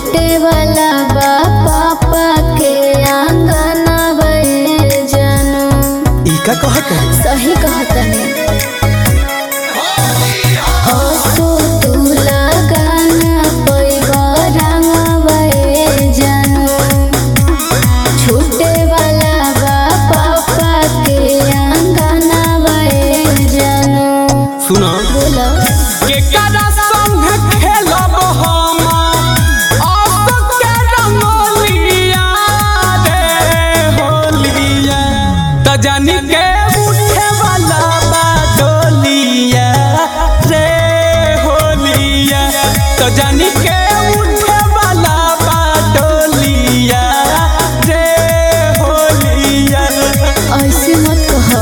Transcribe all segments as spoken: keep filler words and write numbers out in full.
छूटे वाला बा पापा के आंगन बे जानो। ई का कहत है? सही कहत है। असो तू लगाना पैबा रंग बे जानो। छूटे वाला बा पापा के आंगन बे जानो। सुना बोला के करा संग खेलब हम अब के रंगोलिया रे होलिया त जानी के उठे वाला बा डोलिया रे होलिया त जानी के उठे वाला बा डोलिया रे होलिया। ऐसे मत कहो।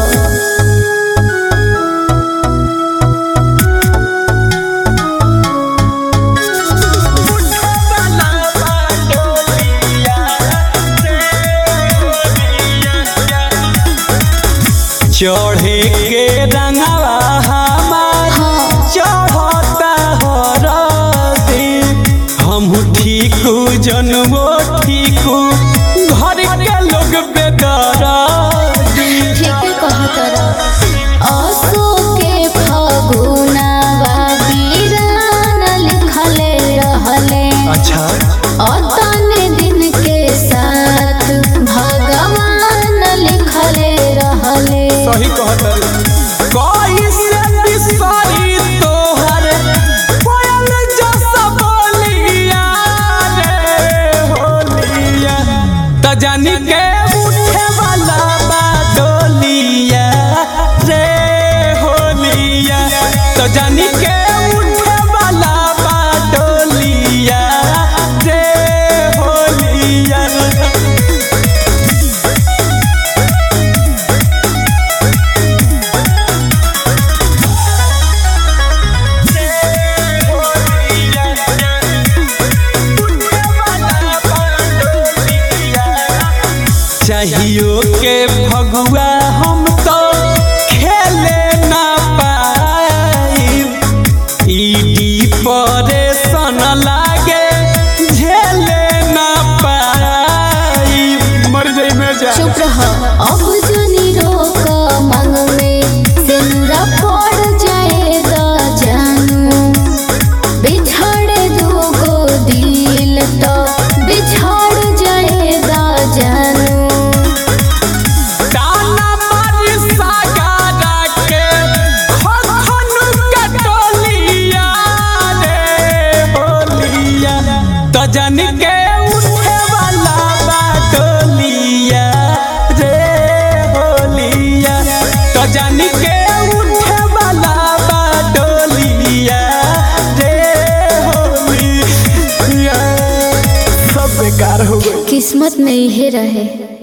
चढ़े के रंगवा हमार चढ़ता हरदी हम ठीक जनमो ठीक घर के लोग बेदर्दी। ठीक कहत रह। असो के फगुनवा बीरान लिखले रहले। अच्छा अतने दिन के साथ भगवान लिखले रहले। सही कहत रे। कैसे बिसरी तोहर कोयल जैसा बोलिया रे होलिया त जानी के उठे वाला बा डोलिया रे होलिया त जानी के उठे वाला बा डोलिया रे होलिया। चाहियो के भगुआ हम तो खेले ना पाइब ईडी परेशान लागे झेले ना पाइब मर जाई में जा। चुप रह। अब जनी रोक मांग में सिनुरा पड़ जाए द जानू। बिछड़ दूगो दिल तो बिछड़ जाए द जानू। ताना मारी सागारा के खखनु कटोलिया रे होलिया त जानी के उठे वाला बा डोलिया रे होलिया त जानी के उठे वाला बा डोलिया रे होलिया। सब बेकार हो गई। किस्मत में यही रहे।